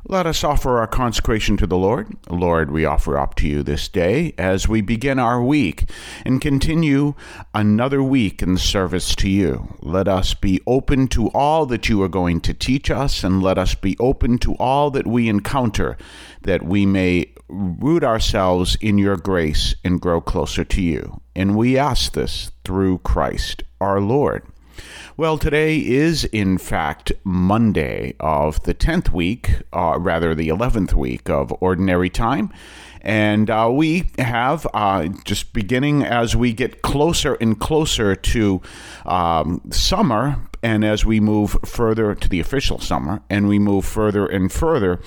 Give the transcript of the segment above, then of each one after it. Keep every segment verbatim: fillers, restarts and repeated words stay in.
Let us offer our consecration to the Lord. Lord, we offer up to you this day as we begin our week and continue another week in service to you. Let us be open to all that you are going to teach us, and let us be open to all that we encounter, that we may root ourselves in your grace and grow closer to you. And we ask this through Christ our Lord. Well, today is, in fact, Monday of the tenth week, uh, rather the eleventh week of Ordinary Time. And uh, we have, uh, just beginning as we get closer and closer to um, summer, and as we move further to the official summer, and we move further and further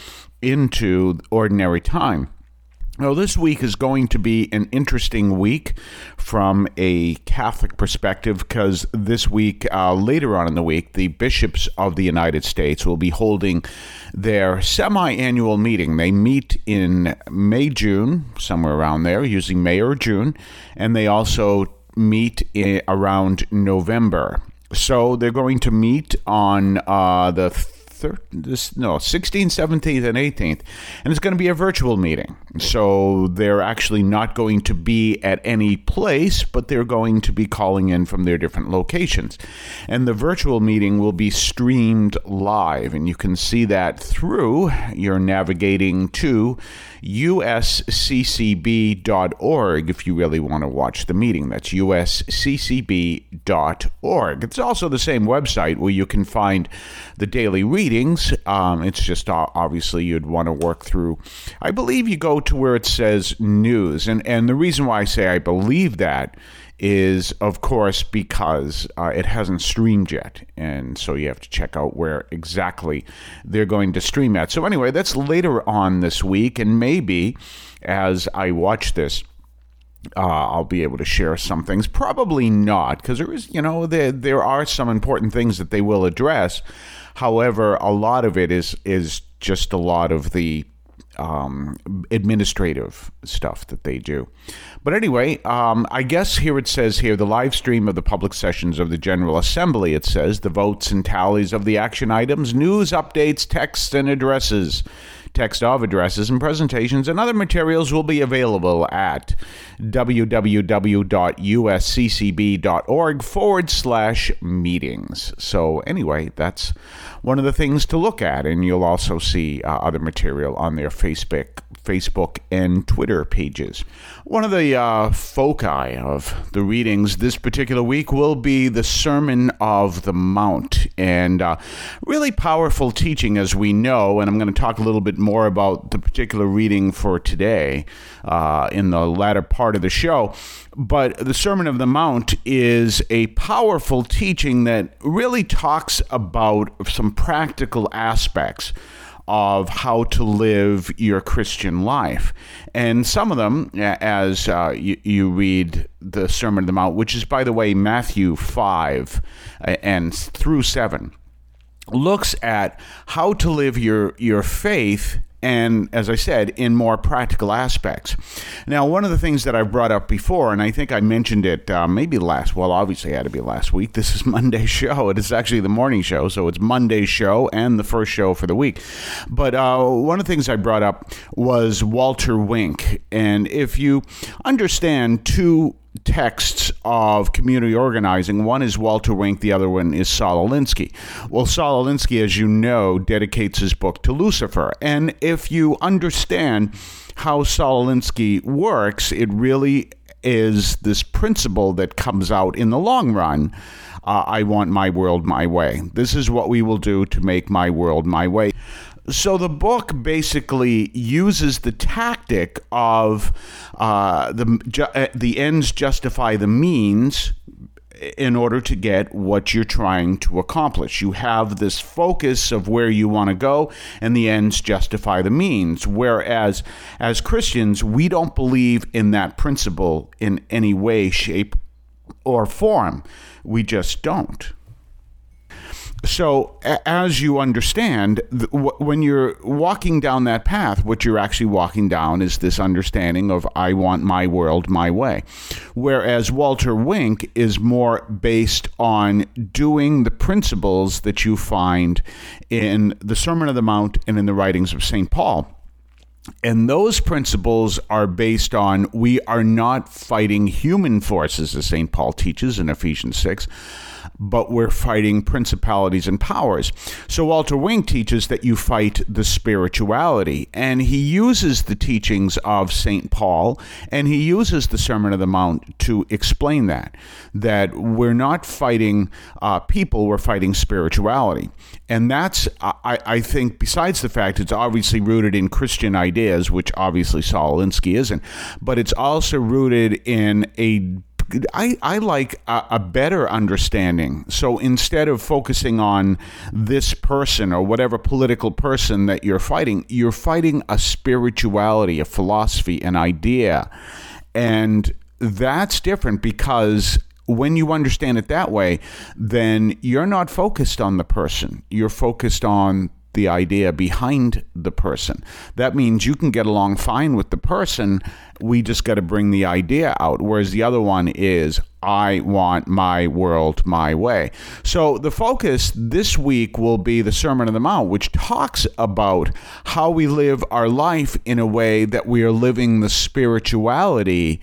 into Ordinary Time. Now, this week is going to be an interesting week from a Catholic perspective, because this week, uh, later on in the week, the bishops of the United States will be holding their semi-annual meeting. They meet in May, June, somewhere around there, usually May or June, and they also meet in, around November. So they're going to meet on uh, the Third, this, no, sixteenth, seventeenth, and eighteenth, and it's going to be a virtual meeting. So they're actually not going to be at any place, but they're going to be calling in from their different locations. And the virtual meeting will be streamed live, and you can see that through your navigating to U S C C B dot org if you really want to watch the meeting. That's U S C C B dot org. It's also the same website where you can find the daily readings. Um, it's just uh, obviously you'd want to work through. I believe you go to where it says news. And, and the reason why I say I believe that is, of course, because uh, it hasn't streamed yet. And so you have to check out where exactly they're going to stream at. So anyway, that's later on this week. And maybe as I watch this, uh, I'll be able to share some things. Probably not, because there is, you know, there, there are some important things that they will address. However, a lot of it is is just a lot of the Um, administrative stuff that they do. But anyway, um, I guess here it says here, the live stream of the public sessions of the General Assembly, it says, the votes and tallies of the action items, news, updates, texts, and addresses, text of addresses and presentations and other materials will be available at www.usccb.org forward slash meetings. So anyway, that's one of the things to look at, and you'll also see uh, other material on their Facebook, Facebook and Twitter pages. One of the uh, foci of the readings this particular week will be the Sermon of the Mount, and uh, really powerful teaching, as we know, and I'm going to talk a little bit more about the particular reading for today uh, in the latter part of the show. But the Sermon of the Mount is a powerful teaching that really talks about some practical aspects of how to live your Christian life. And some of them, as uh, you, you read the Sermon of the Mount, which is, by the way, Matthew five and through seven, looks at how to live your, your faith, and, as I said, in more practical aspects. Now, one of the things that I've brought up before, and I think I mentioned it uh, maybe last, well, obviously it had to be last week. This is Monday's show. It is actually the morning show, so it's Monday's show and the first show for the week. But uh, one of the things I brought up was Walter Wink. And if you understand two texts of community organizing, one is Walter Wink, the other one is Saul Alinsky. Well, Saul Alinsky, as you know, dedicates his book to Lucifer. And if you understand how Saul Alinsky works, it really is this principle that comes out in the long run. Uh, I want my world my way. This is what we will do to make my world my way. So the book basically uses the tactic of uh, the ju- the ends justify the means in order to get what you're trying to accomplish. You have this focus of where you want to go, and the ends justify the means. Whereas as Christians, we don't believe in that principle in any way, shape, or form. We just don't. So as you understand, when you're walking down that path, what you're actually walking down is this understanding of I want my world my way. Whereas Walter Wink is more based on doing the principles that you find in the Sermon on the Mount and in the writings of Saint Paul. And those principles are based on we are not fighting human forces, as Saint Paul teaches in Ephesians six, but we're fighting principalities and powers. So Walter Wink teaches that you fight the spirituality, and he uses the teachings of Saint Paul, and he uses the Sermon on the Mount to explain that, that we're not fighting uh, people, we're fighting spirituality. And that's, I, I think, besides the fact it's obviously rooted in Christian ideas, which obviously Saul Alinsky isn't, but it's also rooted in a I, I like a, a better understanding. So instead of focusing on this person or whatever political person that you're fighting, you're fighting a spirituality, a philosophy, an idea. And that's different because when you understand it that way, then you're not focused on the person. You're focused on the idea behind the person. That means you can get along fine with the person. We just got to bring the idea out. Whereas the other one is, I want my world my way. So the focus this week will be the Sermon on the Mount, which talks about how we live our life in a way that we are living the spirituality,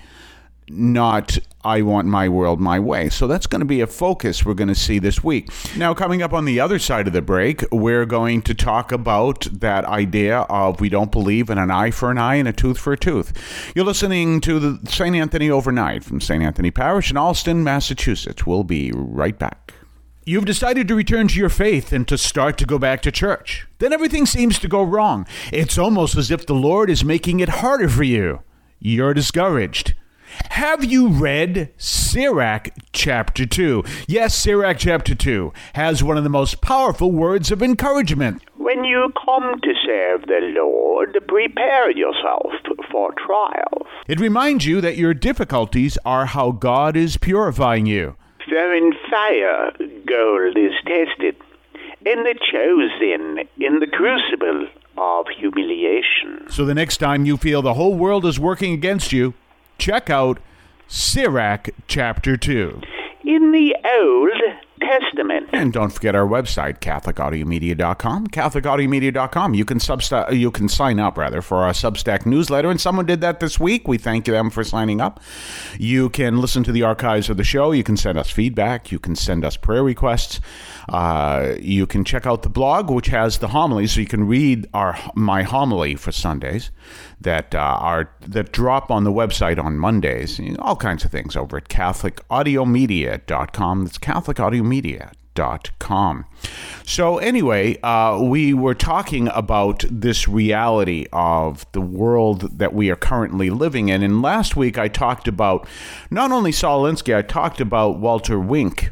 not I want my world my way. So that's going to be a focus we're going to see this week. Now, coming up on the other side of the break, we're going to talk about that idea of we don't believe in an eye for an eye and a tooth for a tooth. You're listening to the Saint Anthony Overnight from Saint Anthony Parish in Allston, Massachusetts. We'll be right back. You've decided to return to your faith and to start to go back to church. Then everything seems to go wrong. It's almost as if the Lord is making it harder for you. You're discouraged. Have you read Sirach chapter two? Yes, Sirach chapter two has one of the most powerful words of encouragement. When you come to serve the Lord, prepare yourself for trials. It reminds you that your difficulties are how God is purifying you. For in fire gold is tested, and the chosen in the crucible of humiliation. So the next time you feel the whole world is working against you, check out Sirach chapter two. In the Old Testament. And don't forget our website, Catholic Audio Media dot com, Catholic Audio Media dot com. You can substa- you can sign up, rather, for our Substack newsletter, and someone did that this week. We thank them for signing up. You can listen to the archives of the show. You can send us feedback. You can send us prayer requests. Uh, you can check out the blog, which has the homilies, so you can read our my homily for Sundays that uh, are that drop on the website on Mondays. You know, all kinds of things over at Catholic Audio Media dot com. That's Catholic Audio Media dot com. So anyway, uh, we were talking about this reality of the world that we are currently living in. And last week I talked about not only Saul Alinsky, I talked about Walter Wink.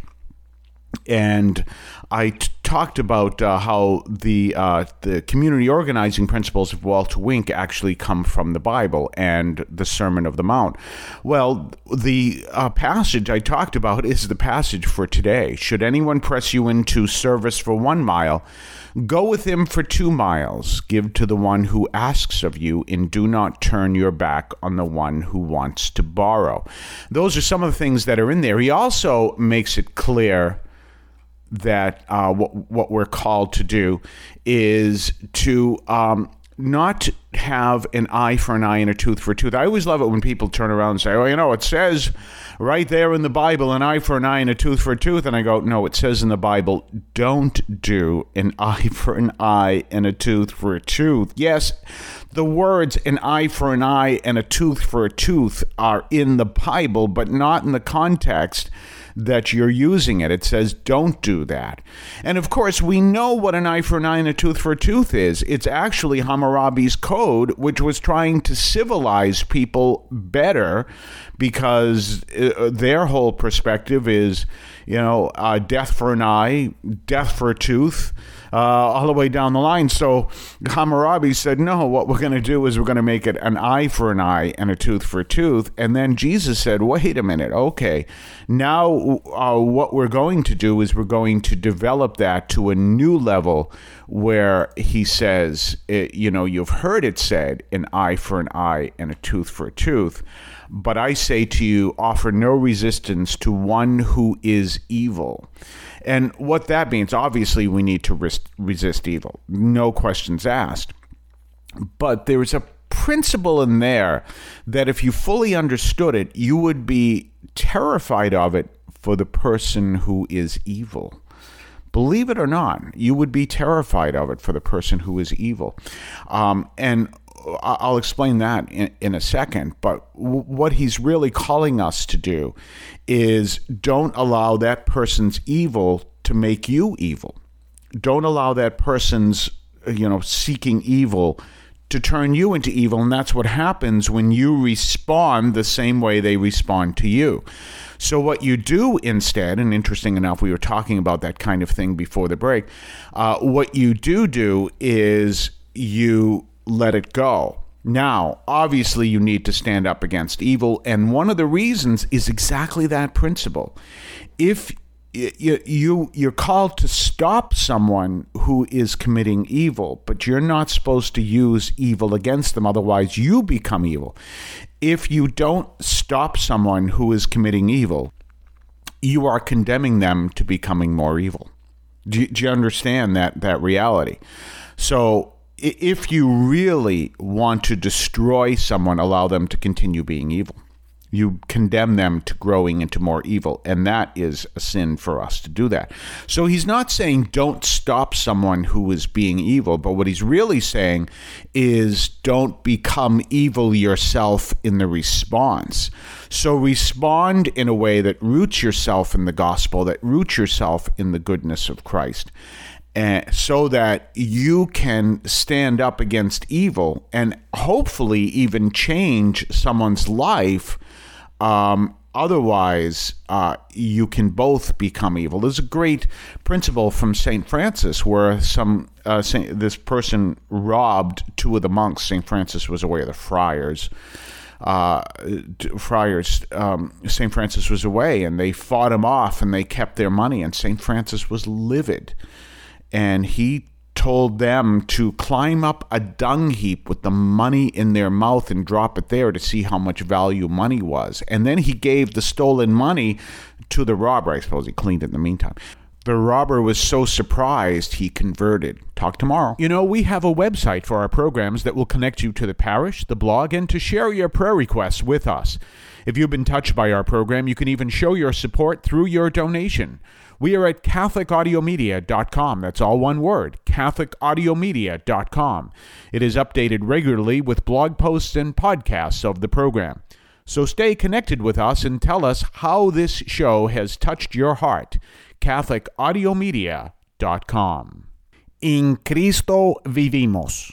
And I t- talked about uh, how the uh, the community organizing principles of Walter Wink actually come from the Bible and the Sermon on the Mount. Well, the uh, passage I talked about is the passage for today. Should anyone press you into service for one mile, go with him for two miles. Give to the one who asks of you, and do not turn your back on the one who wants to borrow. Those are some of the things that are in there. He also makes it clear that uh, what, what we're called to do is to um, not have an eye for an eye and a tooth for a tooth. I always love it when people turn around and say, oh, you know, it says right there in the Bible, an eye for an eye and a tooth for a tooth. And I go, no, it says in the Bible, don't do an eye for an eye and a tooth for a tooth. Yes, the words an eye for an eye and a tooth for a tooth are in the Bible, but not in the context that you're using it. It says don't do that. And of course, we know what an eye for an eye and a tooth for a tooth is. It's actually Hammurabi's code, which was trying to civilize people better because their whole perspective is, you know, uh, death for an eye, death for a tooth, uh, all the way down the line. So Hammurabi said, no, what we're going to do is we're going to make it an eye for an eye and a tooth for a tooth. And then Jesus said, wait a minute, okay, now uh, what we're going to do is we're going to develop that to a new level where he says, it, you know, you've heard it said, an eye for an eye and a tooth for a tooth. But I say to you, offer no resistance to one who is evil. And what that means, obviously, we need to res- resist evil. No questions asked. But there's a principle in there that if you fully understood it, you would be terrified of it for the person who is evil. Believe it or not, you would be terrified of it for the person who is evil. Um, and I'll explain that in, in a second, but w- what he's really calling us to do is don't allow that person's evil to make you evil. Don't allow that person's, you know, seeking evil to turn you into evil, and that's what happens when you respond the same way they respond to you. So what you do instead, and interesting enough, we were talking about that kind of thing before the break, uh, what you do do is you let it go. Now, obviously, you need to stand up against evil, and one of the reasons is exactly that principle. If you, you, you're called to stop someone who is committing evil, but you're not supposed to use evil against them, otherwise you become evil. If you don't stop someone who is committing evil, you are condemning them to becoming more evil. Do you, do you understand that, that reality? So, if you really want to destroy someone, allow them to continue being evil. You condemn them to growing into more evil, and that is a sin for us to do that. So he's not saying don't stop someone who is being evil, but what he's really saying is don't become evil yourself in the response. So respond in a way that roots yourself in the gospel, that roots yourself in the goodness of Christ. Uh, so that you can stand up against evil and hopefully even change someone's life. Um, otherwise, uh, you can both become evil. There's a great principle from Saint Francis where some uh, Saint, this person robbed two of the monks. Saint Francis was away, the friars. Uh, friars, um, Saint Francis was away, and they fought him off, and they kept their money, and Saint Francis was livid. And he told them to climb up a dung heap with the money in their mouth and drop it there to see how much value money was. And then he gave the stolen money to the robber. I suppose he cleaned it in the meantime. The robber was so surprised he converted. Talk tomorrow. You know, we have a website for our programs that will connect you to the parish, the blog, and to share your prayer requests with us. If you've been touched by our program, you can even show your support through your donation. We are at Catholic Audio Media dot com. That's all one word, Catholic Audio Media dot com. It is updated regularly with blog posts and podcasts of the program. So stay connected with us and tell us how this show has touched your heart. Catholic Audio Media dot com. In Cristo vivimos.